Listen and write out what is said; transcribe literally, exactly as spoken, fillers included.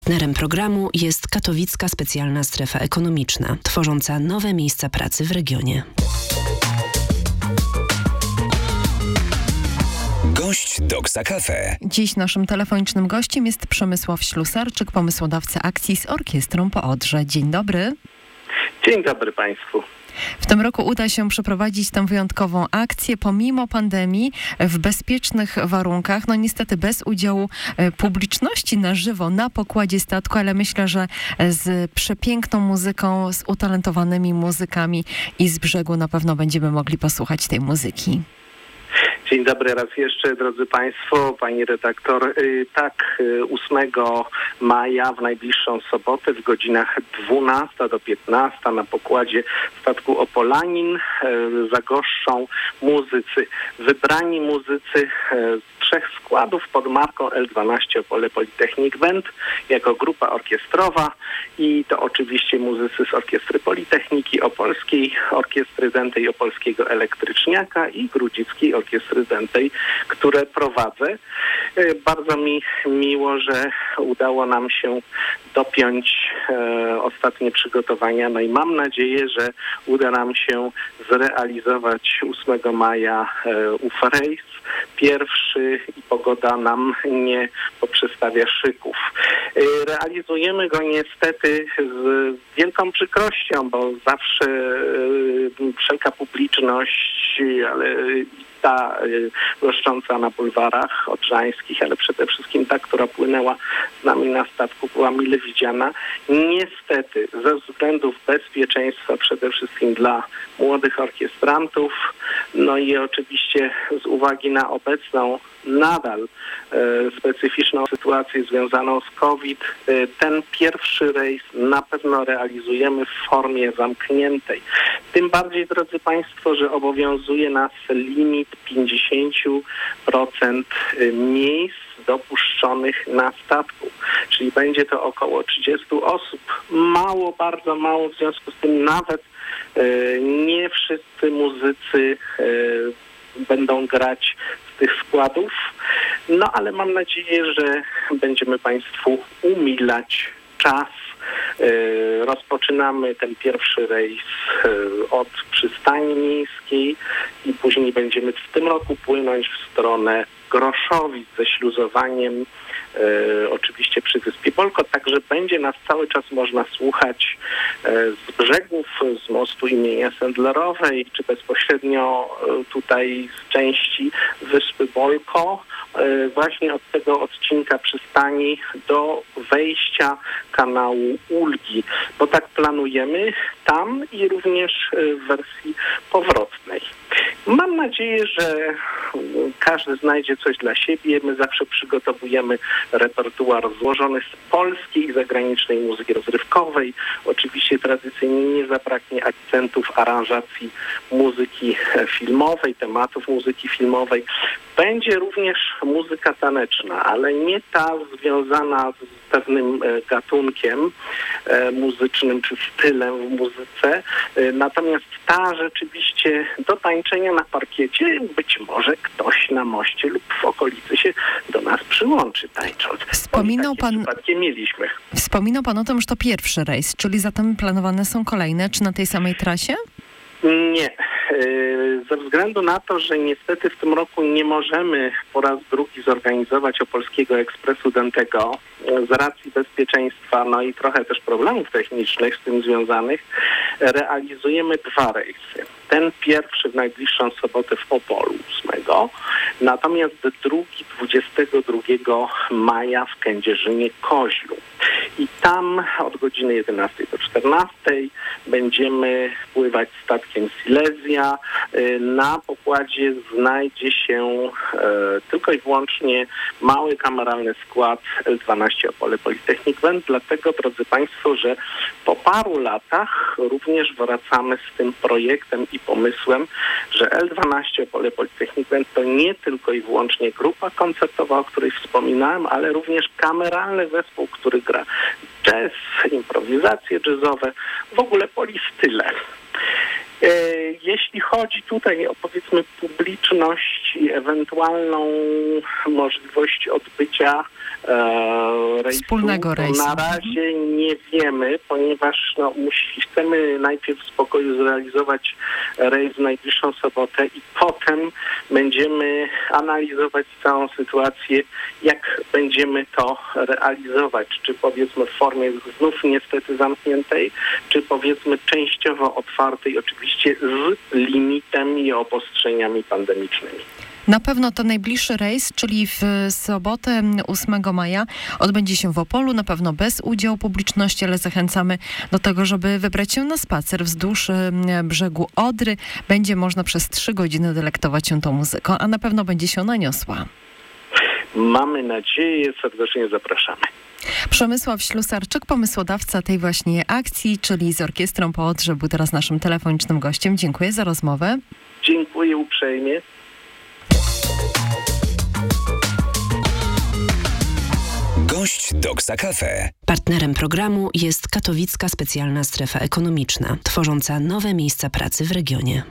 Partnerem programu jest Katowicka Specjalna Strefa Ekonomiczna, tworząca nowe miejsca pracy w regionie. Gość Doksa Cafe. Dziś naszym telefonicznym gościem jest Przemysław Ślusarczyk, pomysłodawca akcji z Orkiestrą po Odrze. Dzień dobry. Dzień dobry Państwu. W tym roku uda się przeprowadzić tę wyjątkową akcję pomimo pandemii w bezpiecznych warunkach. No niestety bez udziału publiczności na żywo na pokładzie statku, ale myślę, że z przepiękną muzyką, z utalentowanymi muzykami i z brzegu na pewno będziemy mogli posłuchać tej muzyki. Dzień dobry raz jeszcze, drodzy Państwo, pani redaktor. Tak, ósmego maja w najbliższą sobotę w godzinach dwunasta do piętnastej na pokładzie statku Opolanin zagoszczą muzycy, wybrani muzycy z trzech składów pod marką L dwanaście Opole Polytechnic Band jako grupa orkiestrowa i to oczywiście muzycy z Orkiestry Politechniki Opolskiej, Orkiestry Dętej Opolskiego Elektryczniaka i Grudzickiej Orkiestry Dętej, które prowadzę. Bardzo mi miło, że udało nam się dopiąć e, ostatnie przygotowania. No i mam nadzieję, że uda nam się zrealizować ósmego maja e, ów rejs pierwszy i pogoda nam nie poprzestawia szyków. E, realizujemy go niestety z wielką przykrością, bo zawsze e, wszelka publiczność, ale ta goszcząca na bulwarach odrzańskich, ale przede wszystkim ta, która płynęła z nami na statku, była mile widziana. Niestety, ze względów bezpieczeństwa, przede wszystkim dla młodych orkiestrantów, no i oczywiście z uwagi na obecną nadal e, specyficzną sytuację związaną z COVID, e, ten pierwszy rejs na pewno realizujemy w formie zamkniętej. Tym bardziej, drodzy Państwo, że obowiązuje nas limit pięćdziesiąt procent miejsc dopuszczonych na statku, czyli będzie to około trzydzieści osób. Mało, bardzo mało, w związku z tym nawet e, nie wszyscy muzycy e, będą grać z tych składów, no ale mam nadzieję, że będziemy Państwu umilać czas. Yy, rozpoczynamy ten pierwszy rejs yy, od przystani miejskiej i później będziemy w tym roku płynąć w stronę Groszowic ze śluzowaniem e, oczywiście przy wyspie Bolko, także będzie nas cały czas można słuchać e, z brzegów, z mostu imienia Sendlerowej, czy bezpośrednio e, tutaj z części wyspy Bolko, e, właśnie od tego odcinka przystani do wejścia kanału Ulgi, bo tak planujemy tam i również e, w wersji powrotnej. Mam nadzieję, że każdy znajdzie coś dla siebie. My zawsze przygotowujemy repertuar złożony z polskiej i zagranicznej muzyki rozrywkowej. Oczywiście tradycyjnie nie zabraknie akcentów, aranżacji muzyki filmowej, tematów muzyki filmowej. Będzie również muzyka taneczna, ale nie ta związana z pewnym gatunkiem muzycznym czy stylem w muzyce. Natomiast ta rzeczywiście do tańczenia na parkiecie być może ktoś na moście lub w okolicy się do nas przyłączy tańcząc. Wspominał pan, mieliśmy. Wspominał pan o tym, że to pierwszy rejs, czyli zatem planowane są kolejne, czy na tej samej trasie? Nie. Ze względu na to, że niestety w tym roku nie możemy po raz drugi zorganizować Opolskiego Ekspresu Dętego z racji bezpieczeństwa, no i trochę też problemów technicznych z tym związanych, realizujemy dwa rejsy. Ten pierwszy w najbliższą sobotę w Opolu ósmego, natomiast drugi dwudziestego drugiego maja w Kędzierzynie-Koźlu. I tam od godziny jedenastej do czternastej będziemy pływać statkiem Silesia. Na pokładzie znajdzie się e, tylko i wyłącznie mały kameralny skład L dwanaście Opole Polytechnic Band, dlatego, drodzy Państwo, że po paru latach również wracamy z tym projektem i pomysłem, że L dwanaście Opole Polytechnic Band to nie tylko i wyłącznie grupa koncertowa, o której wspominałem, ale również kameralny zespół, który gra jazz, improwizacje jazzowe, w ogóle polistyle. Jeśli chodzi tutaj o, powiedzmy, publiczność i ewentualną możliwość odbycia e, rejsu, wspólnego rejsu, na razie nie wiemy, ponieważ no, musi, chcemy najpierw w spokoju zrealizować rejs w najbliższą sobotę i potem będziemy analizować całą sytuację, jak będziemy to realizować. Czy powiedzmy w formie znów niestety zamkniętej, czy powiedzmy częściowo otwartej, oczywiście z limitem i obostrzeniami pandemicznymi. Na pewno to najbliższy rejs, czyli w sobotę ósmego maja, odbędzie się w Opolu, na pewno bez udziału publiczności, ale zachęcamy do tego, żeby wybrać się na spacer wzdłuż brzegu Odry. Będzie można przez trzy godziny delektować się tą muzyką, a na pewno będzie się ona niosła. Mamy nadzieję, serdecznie zapraszamy. Przemysław Ślusarczyk, pomysłodawca tej właśnie akcji, czyli z Orkiestrą po Odrze, był teraz naszym telefonicznym gościem. Dziękuję za rozmowę. Dziękuję uprzejmie. Gość Doksa Cafe. Partnerem programu jest Katowicka Specjalna Strefa Ekonomiczna, tworząca nowe miejsca pracy w regionie.